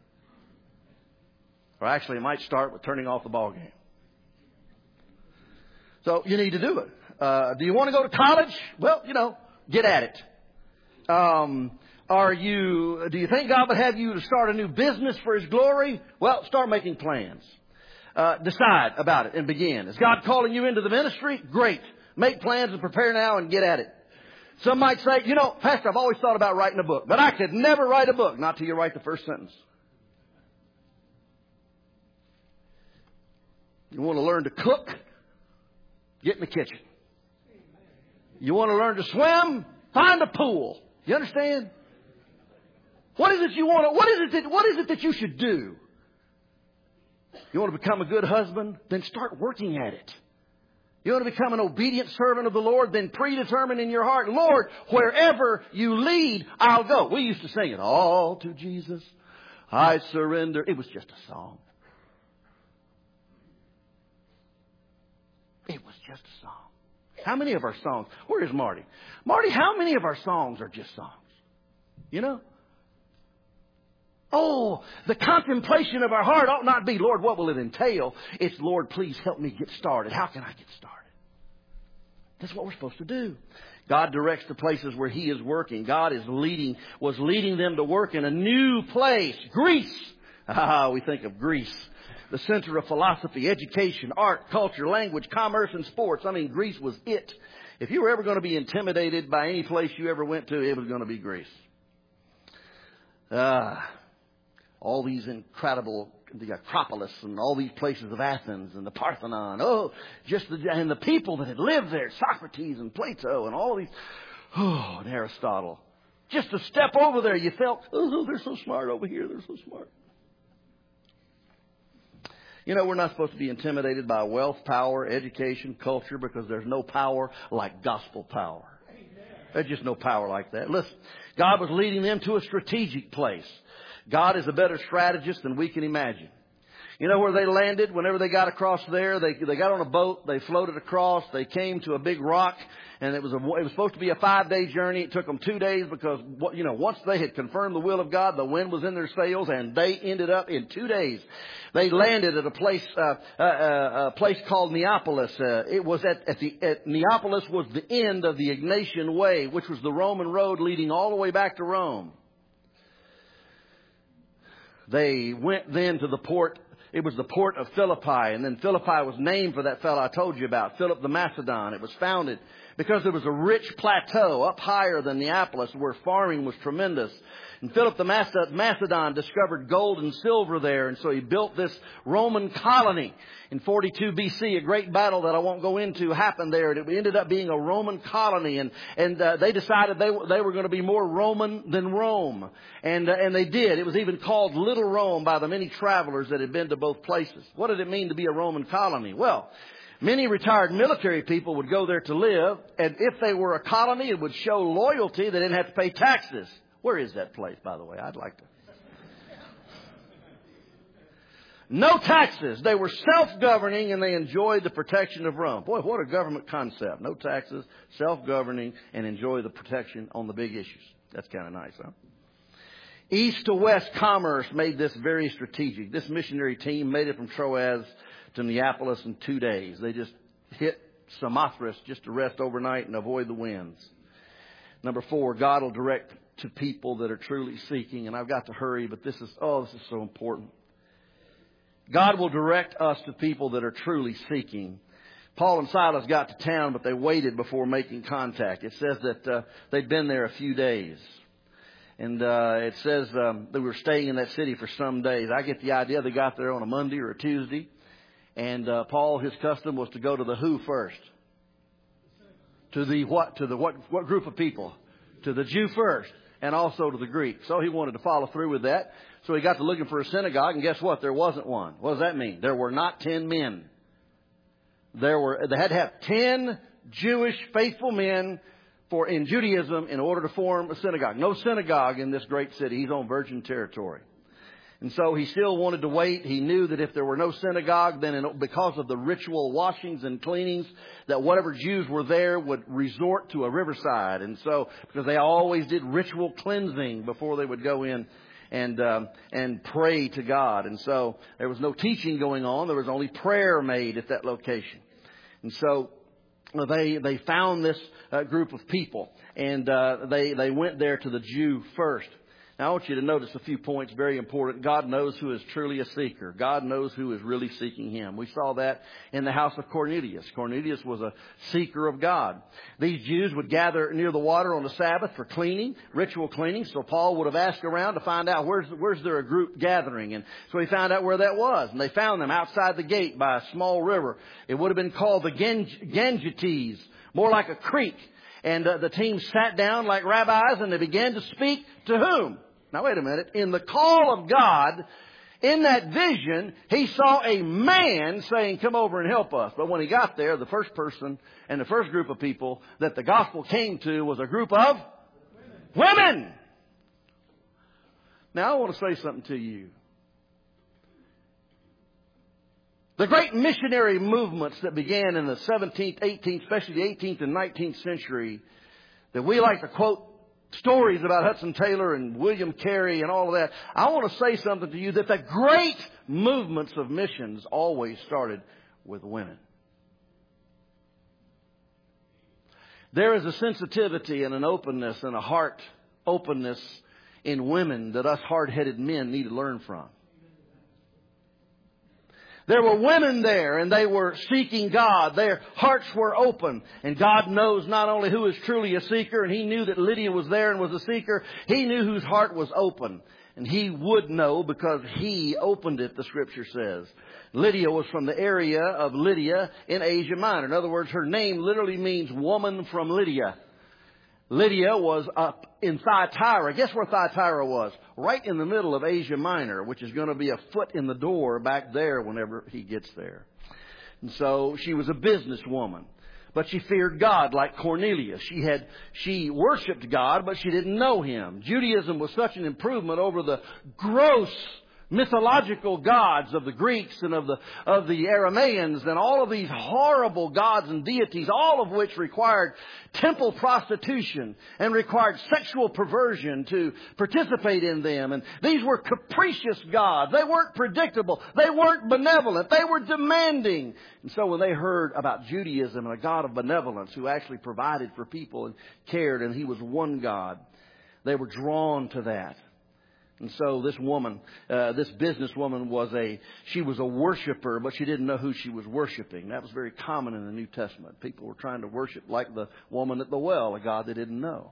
Or actually, it might start with turning off the ball game. So you need to do it. Uh, do you want to go to college? Well, you know, get at it. Um... Are you, do you think God would have you to start a new business for His glory? Well, start making plans. Uh, decide about it and begin. Is God calling you into the ministry? Great. Make plans and prepare now and get at it. Some might say, you know, Pastor, I've always thought about writing a book, but I could never write a book, not till you write the first sentence. You want to learn to cook? Get in the kitchen. You want to learn to swim? Find a pool. You understand? What is it you want to, what is it that, what is it that you should do? You want to become a good husband? Then start working at it. You want to become an obedient servant of the Lord? Then predetermine in your heart, Lord, wherever you lead, I'll go. We used to sing it, all to Jesus I surrender. It was just a song. It was just a song. How many of our songs, where is Marty? Marty, how many of our songs are just songs? You know? Oh, the contemplation of our heart ought not be, Lord, what will it entail? It's, Lord, please help me get started. How can I get started? That's what we're supposed to do. God directs the places where He is working. God is leading, was leading them to work in a new place. Greece. Ah, we think of Greece. The center of philosophy, education, art, culture, language, commerce, and sports. I mean, Greece was it. If you were ever going to be intimidated by any place you ever went to, it was going to be Greece. Ah. All these incredible the Acropolis and all these places of Athens and the Parthenon. Oh, just the, and the people that had lived there, Socrates and Plato and all these, oh, and Aristotle. Just to step over there, you felt, oh, they're so smart over here. They're so smart. You know, we're not supposed to be intimidated by wealth, power, education, culture, because there's no power like gospel power. There's just no power like that. Listen, God was leading them to a strategic place. God is a better strategist than we can imagine. You know where they landed? Whenever they got across there, they they got on a boat, they floated across, they came to a big rock, and it was a, it was supposed to be a five-day journey. It took them two days because, you know, once they had confirmed the will of God, the wind was in their sails, and they ended up in two days. They landed at a place uh, uh, uh, a place called Neapolis. Uh, it was at, at the at Neapolis was the end of the Egnatian Way, which was the Roman road leading all the way back to Rome. They went then to the port. It was the port of Philippi, and then Philippi was named for that fellow I told you about, Philip the Macedon. It was founded because there was a rich plateau up higher than Neapolis where farming was tremendous. And Philip the Macedon discovered gold and silver there, and so he built this Roman colony. In forty-two B C, a great battle that I won't go into happened there. It ended up being a Roman colony, and and uh, they decided they they were going to be more Roman than Rome, and uh, and they did. It was even called Little Rome by the many travelers that had been to both places. What did it mean to be a Roman colony? Well, many retired military people would go there to live, and if they were a colony, it would show loyalty. They didn't have to pay taxes. Where is that place, by the way? I'd like to. No taxes. They were self-governing, and they enjoyed the protection of Rome. Boy, what a government concept. No taxes, self-governing, and enjoy the protection on the big issues. That's kind of nice, huh? East to west commerce made this very strategic. This missionary team made it from Troas to Neapolis in two days. They just hit Samothrace just to rest overnight and avoid the winds. Number four, God will direct to people that are truly seeking. And I've got to hurry, but this is, oh, this is so important. God will direct us to people that are truly seeking. Paul and Silas got to town, but they waited before making contact. It says that uh, they'd been there a few days. And uh, it says um, they were staying in that city for some days. I get the idea they got there on a Monday or a Tuesday. And uh, Paul, his custom was to go to the who first? To the what? To the what, what group of people? To the Jew first. And also to the Greek. So he wanted to follow through with that. So he got to looking for a synagogue, and guess what? There wasn't one. What does that mean? There were not ten men. There were, they had to have ten Jewish faithful men for in Judaism in order to form a synagogue. No synagogue in this great city. He's on virgin territory. And so he still wanted to wait. He knew that if there were no synagogue, then in, because of the ritual washings and cleanings, that whatever Jews were there would resort to a riverside. And so, because they always did ritual cleansing before they would go in and um, and pray to God. And so there was no teaching going on. There was only prayer made at that location. And so they they found this uh, group of people, and uh, they they went there to the Jew first. Now, I want you to notice a few points, very important. God knows who is truly a seeker. God knows who is really seeking Him. We saw that in the house of Cornelius. Cornelius was a seeker of God. These Jews would gather near the water on the Sabbath for cleaning, ritual cleaning. So Paul would have asked around to find out where's, where's there a group gathering. And so he found out where that was. And they found them outside the gate by a small river. It would have been called the Gangetes, more like a creek. And uh, the team sat down like rabbis, and they began to speak to whom? Now, wait a minute. In the call of God, in that vision, he saw a man saying, come over and help us. But when he got there, the first person and the first group of people that the gospel came to was a group of women. women. Now, I want to say something to you. The great missionary movements that began in the seventeenth, eighteenth, especially the eighteenth and nineteenth century, that we like to quote stories about Hudson Taylor and William Carey and all of that. I want to say something to you that the great movements of missions always started with women. There is a sensitivity and an openness and a heart openness in women that us hard-headed men need to learn from. There were women there, and they were seeking God. Their hearts were open. And God knows not only who is truly a seeker, and He knew that Lydia was there and was a seeker. He knew whose heart was open. And he would know because he opened it, the Scripture says. Lydia was from the area of Lydia in Asia Minor. In other words, her name literally means woman from Lydia. Lydia was up in Thyatira. Guess where Thyatira was? Right in the middle of Asia Minor, which is going to be a foot in the door back there whenever he gets there. And so she was a businesswoman. But she feared God like Cornelius. She had, she worshiped God, but she didn't know Him. Judaism was such an improvement over the gross mythological gods of the Greeks and of the, of the Aramaeans and all of these horrible gods and deities, all of which required temple prostitution and required sexual perversion to participate in them. And these were capricious gods. They weren't predictable. They weren't benevolent. They were demanding. And so when they heard about Judaism and a God of benevolence who actually provided for people and cared, and He was one God, they were drawn to that. And so this woman, uh, this businesswoman was a, she was a worshiper, but she didn't know who she was worshiping. That was very common in the New Testament. People were trying to worship like the woman at the well, a God they didn't know.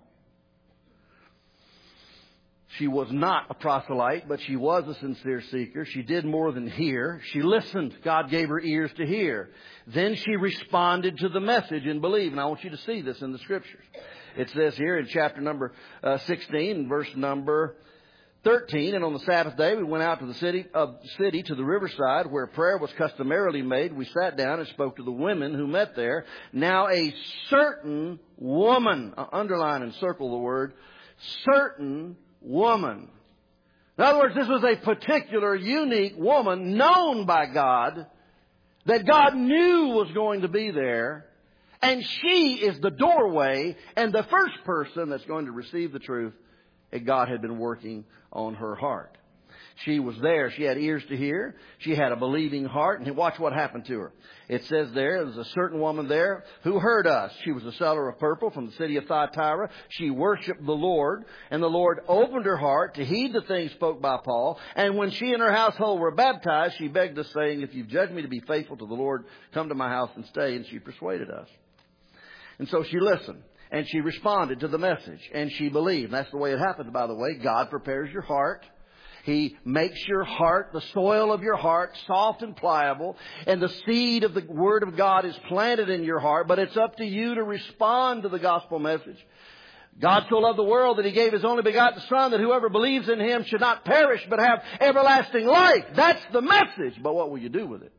She was not a proselyte, but she was a sincere seeker. She did more than hear. She listened. God gave her ears to hear. Then she responded to the message and believed. And I want you to see this in the Scriptures. It says here in chapter number uh, sixteen, verse number thirteen, and on the Sabbath day we went out to the city of city to the riverside where prayer was customarily made. We sat down and spoke to the women who met there. Now a certain woman, uh, underline and circle the word, certain woman. In other words, this was a particular, unique woman known by God that God knew was going to be there. And she is the doorway and the first person that's going to receive the truth that God had been working on her heart. She was there. She had ears to hear. She had a believing heart. And watch what happened to her. It says there, there was a certain woman there who heard us. She was a seller of purple from the city of Thyatira. She worshiped the Lord. And the Lord opened her heart to heed the things spoke by Paul. And when she and her household were baptized, she begged us, saying, if you've judged me to be faithful to the Lord, come to my house and stay. And she persuaded us. And so she listened. And she responded to the message. And she believed. And that's the way it happens, by the way. God prepares your heart. He makes your heart, the soil of your heart, soft and pliable. And the seed of the Word of God is planted in your heart. But it's up to you to respond to the gospel message. God so loved the world that He gave His only begotten Son, that whoever believes in Him should not perish but have everlasting life. That's the message. But what will you do with it?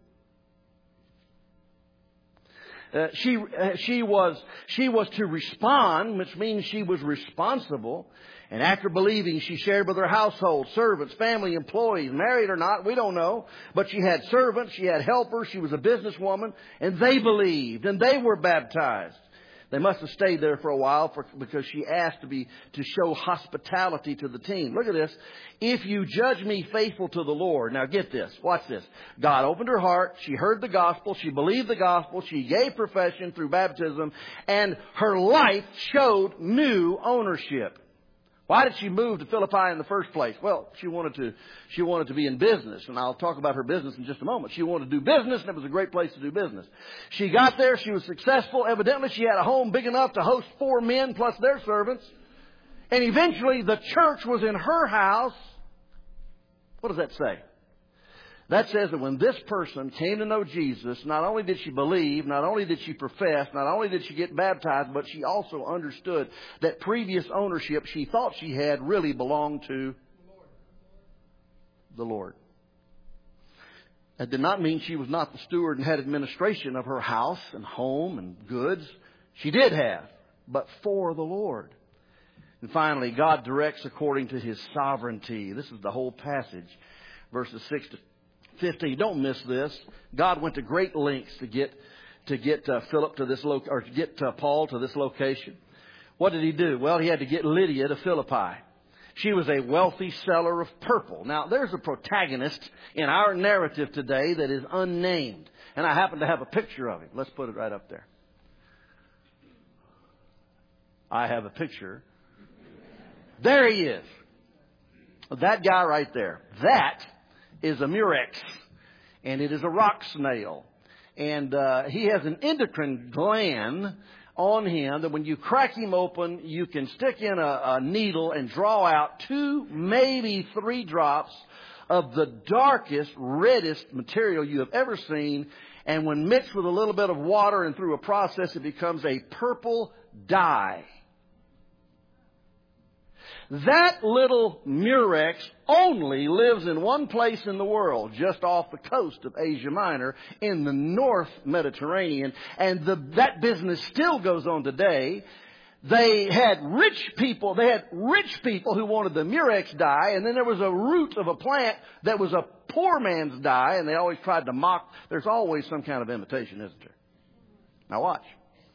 Uh, she uh, she was she was to respond, which means she was responsible. And after believing, she shared with her household, servants, family, employees, married or not, we don't know. But she had servants, she had helpers, she was a businesswoman, and they believed, and they were baptized. They must have stayed there for a while for, because she asked to be to show hospitality to the team. Look at this. If you judge me faithful to the Lord. Now get this. Watch this. God opened her heart. She heard the gospel. She believed the gospel. She gave profession through baptism. And her life showed new ownership. Why did she move to Philippi in the first place? Well, she wanted to, she wanted to be in business. And I'll talk about her business in just a moment. She wanted to do business, and it was a great place to do business. She got there. She was successful. Evidently, she had a home big enough to host four men plus their servants. And eventually, the church was in her house. What does that say? That says that when this person came to know Jesus, not only did she believe, not only did she profess, not only did she get baptized, but she also understood that previous ownership she thought she had really belonged to the Lord. That did not mean she was not the steward and had administration of her house and home and goods. She did have, but for the Lord. And finally, God directs according to His sovereignty. This is the whole passage, verses six to fifteen. Don't miss this. God went to great lengths to get to get uh, Philip to this lo- or to get uh, Paul to this location. What did He do? Well, He had to get Lydia to Philippi. She was a wealthy seller of purple. Now, there's a protagonist in our narrative today that is unnamed, and I happen to have a picture of him. Let's put it right up there. I have a picture. There he is. That guy right there. That is a murex, and it is a rock snail. And uh, he has an endocrine gland on him that when you crack him open, you can stick in a, a needle and draw out two, maybe three drops of the darkest, reddest material you have ever seen. And when mixed with a little bit of water and through a process, it becomes a purple dye. That little murex only lives in one place in the world, just off the coast of Asia Minor in the North Mediterranean. And the, that business still goes on today. They had rich people, they had rich people who wanted the murex dye, and then there was a root of a plant that was a poor man's dye, and they always tried to mock. There's always some kind of imitation, isn't there? Now watch.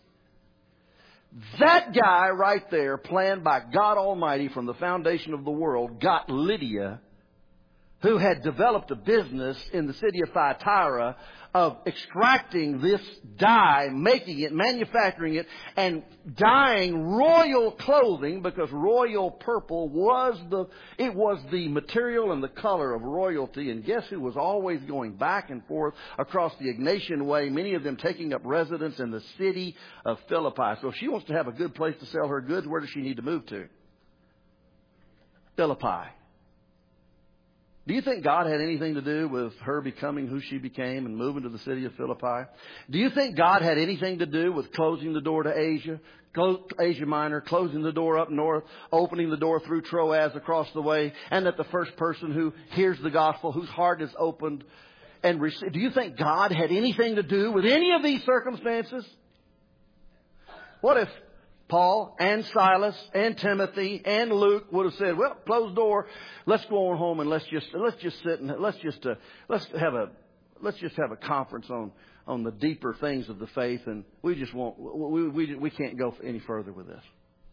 That guy right there, planned by God Almighty from the foundation of the world, got Lydia, who had developed a business in the city of Thyatira of extracting this dye, making it, manufacturing it, and dyeing royal clothing, because royal purple was the, it was the material and the color of royalty. And guess who was always going back and forth across the Ignatian Way, many of them taking up residence in the city of Philippi. So if she wants to have a good place to sell her goods, where does she need to move to? Philippi. Do you think God had anything to do with her becoming who she became and moving to the city of Philippi? Do you think God had anything to do with closing the door to Asia, Asia Minor, closing the door up north, opening the door through Troas across the way, and that the first person who hears the gospel, whose heart is opened and received? Do you think God had anything to do with any of these circumstances? What if Paul and Silas and Timothy and Luke would have said, "Well, closed door. Let's go on home and let's just let's just sit and let's just uh, let's have a let's just have a conference on on the deeper things of the faith, and we just won't we we we can't go any further with this."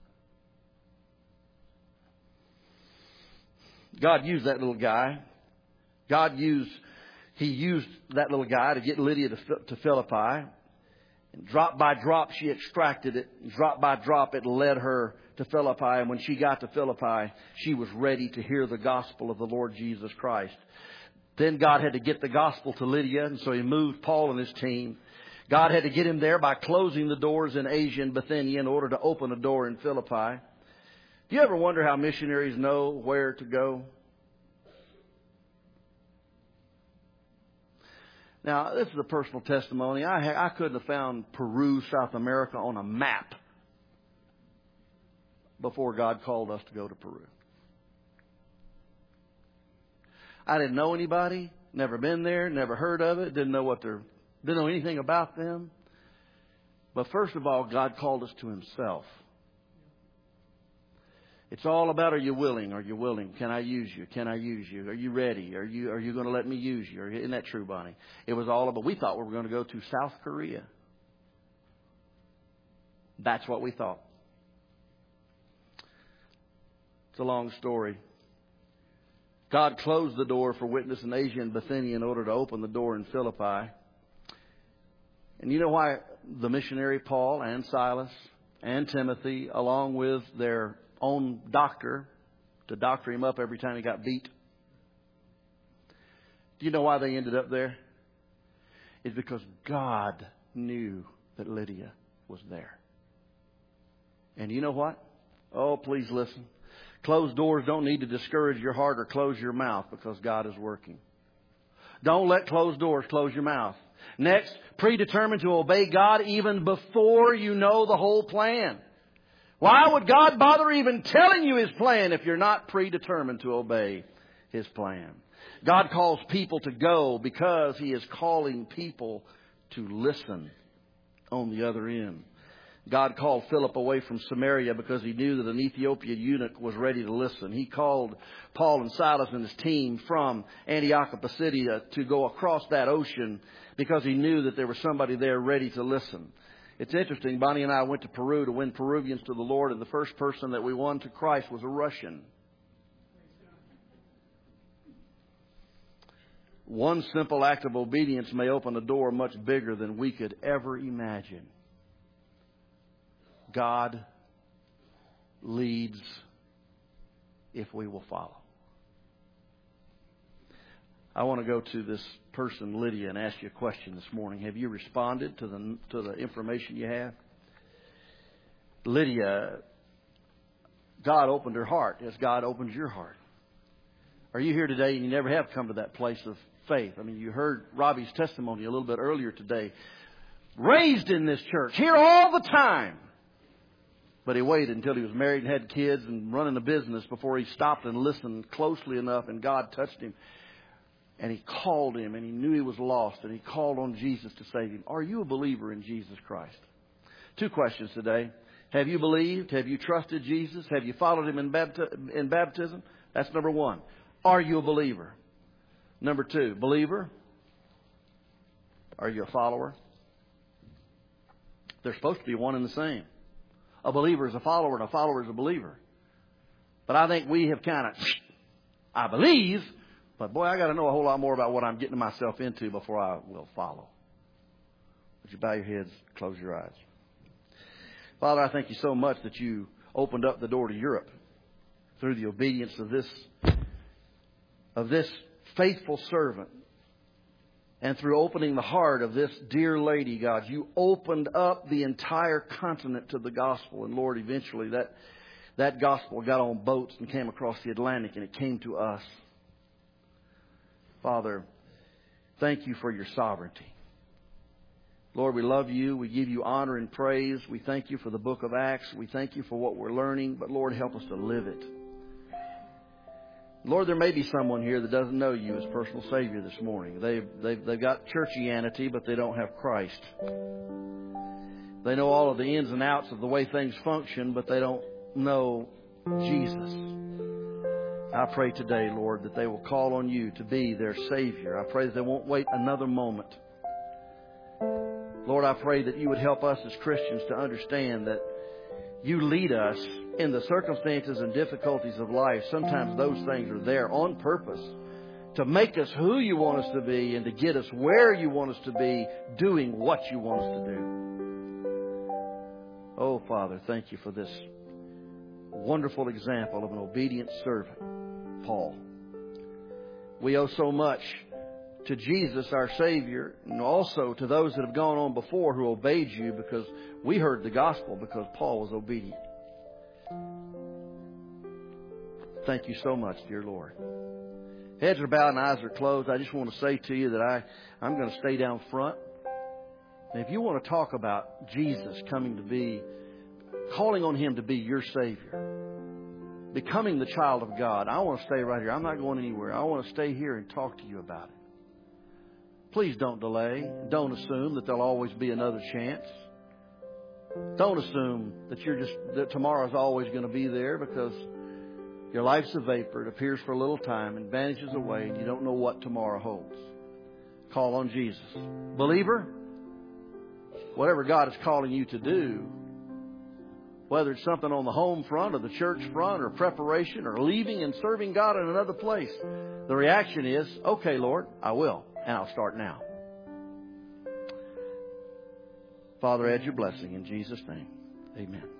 God used that little guy. God used He used that little guy to get Lydia to, to Philippi. Drop by drop, she extracted it. Drop by drop, it led her to Philippi. And when she got to Philippi, she was ready to hear the gospel of the Lord Jesus Christ. Then God had to get the gospel to Lydia, and so He moved Paul and his team. God had to get him there by closing the doors in Asia and Bithynia in order to open a door in Philippi. Do you ever wonder how missionaries know where to go? Now, this is a personal testimony. I, ha- I couldn't have found Peru, South America on a map before God called us to go to Peru. I didn't know anybody, never been there, never heard of it, didn't know what they're, didn't know anything about them. But first of all, God called us to Himself. It's all about, are you willing? Are you willing? Can I use you? Can I use you? Are you ready? Are you are you going to let me use you? Isn't that true, Bonnie? It was all about, we thought we were going to go to South Korea. That's what we thought. It's a long story. God closed the door for witness in Asia and Bithynia in order to open the door in Philippi. And you know why the missionary Paul and Silas and Timothy, along with their own doctor to doctor him up every time he got beat. Do you know why they ended up there? It's because God knew that Lydia was there. And you know what? Oh, please listen. Closed doors don't need to discourage your heart or close your mouth, because God is working. Don't let closed doors close your mouth. Next, predetermined to obey God even before you know the whole plan. Why would God bother even telling you His plan if you're not predetermined to obey His plan? God calls people to go because He is calling people to listen on the other end. God called Philip away from Samaria because He knew that an Ethiopian eunuch was ready to listen. He called Paul and Silas and his team from Antioch of Pisidia to go across that ocean because He knew that there was somebody there ready to listen. It's interesting. Bonnie and I went to Peru to win Peruvians to the Lord, and the first person that we won to Christ was a Russian. One simple act of obedience may open a door much bigger than we could ever imagine. God leads if we will follow. I want to go to this person, Lydia, and ask you a question this morning. Have you responded to the to the information you have? Lydia, God opened her heart as God opens your heart. Are you here today and you never have come to that place of faith? I mean, you heard Robbie's testimony a little bit earlier today. Raised in this church, here all the time. But he waited until he was married and had kids and running a business before he stopped and listened closely enough, and God touched him. And he called him, and he knew he was lost, and he called on Jesus to save him. Are you a believer in Jesus Christ? Two questions today. Have you believed? Have you trusted Jesus? Have you followed him in, bapti- in baptism? That's number one. Are you a believer? Number two, believer, are you a follower? They're supposed to be one and the same. A believer is a follower and a follower is a believer. But I think we have kind of, I believe, but boy, I got to know a whole lot more about what I'm getting myself into before I will follow. Would you bow your heads, close your eyes? Father, I thank you so much that you opened up the door to Europe through the obedience of this, of this faithful servant. And through opening the heart of this dear lady, God, you opened up the entire continent to the gospel. And Lord, eventually that, that gospel got on boats and came across the Atlantic, and it came to us. Father, thank you for your sovereignty. Lord, we love you. We give you honor and praise. We thank you for the book of Acts. We thank you for what we're learning. But Lord, help us to live it. Lord, there may be someone here that doesn't know you as personal Savior this morning. They've, they've, they've got churchianity, but they don't have Christ. They know all of the ins and outs of the way things function, but they don't know Jesus. I pray today, Lord, that they will call on you to be their Savior. I pray that they won't wait another moment. Lord, I pray that you would help us as Christians to understand that you lead us in the circumstances and difficulties of life. Sometimes those things are there on purpose to make us who you want us to be and to get us where you want us to be, doing what you want us to do. Oh, Father, thank you for this wonderful example of an obedient servant, Paul. We owe so much to Jesus, our Savior, and also to those that have gone on before who obeyed you, because we heard the gospel because Paul was obedient. Thank you so much, dear Lord. Heads are bowed and eyes are closed. I just want to say to you that I, I'm going to stay down front. And if you want to talk about Jesus coming to be, calling on Him to be your Savior, becoming the child of God, I want to stay right here. I'm not going anywhere. I want to stay here and talk to you about it. Please don't delay. Don't assume that there'll always be another chance. Don't assume that you're just that tomorrow's always going to be there, because your life's a vapor. It appears for a little time and vanishes away, and you don't know what tomorrow holds. Call on Jesus. Believer, whatever God is calling you to do, whether it's something on the home front or the church front or preparation or leaving and serving God in another place, the reaction is, okay, Lord, I will, and I'll start now. Father, add your blessing in Jesus' name. Amen.